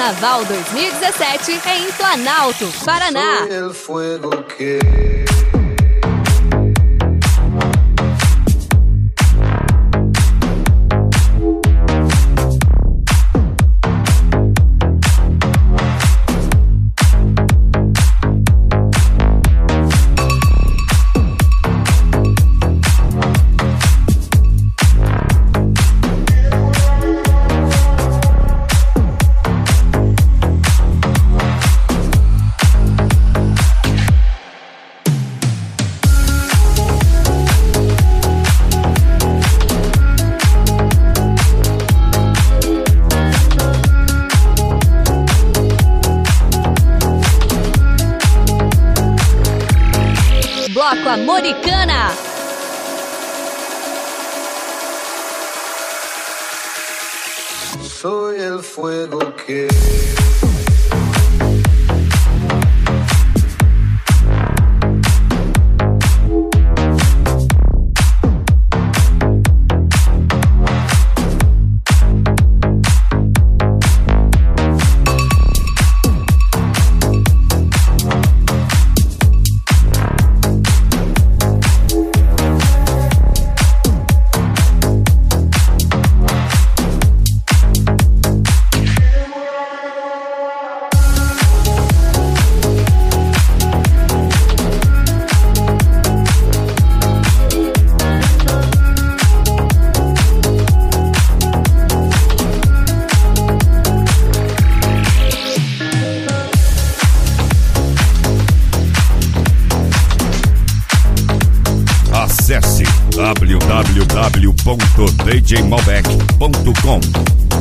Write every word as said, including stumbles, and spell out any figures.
Carnaval dois mil e dezessete em Planalto, Paraná. Soy el fuego que... Bloco Americana. Soy el fuego que... Acesse w w w ponto d j malbec ponto com.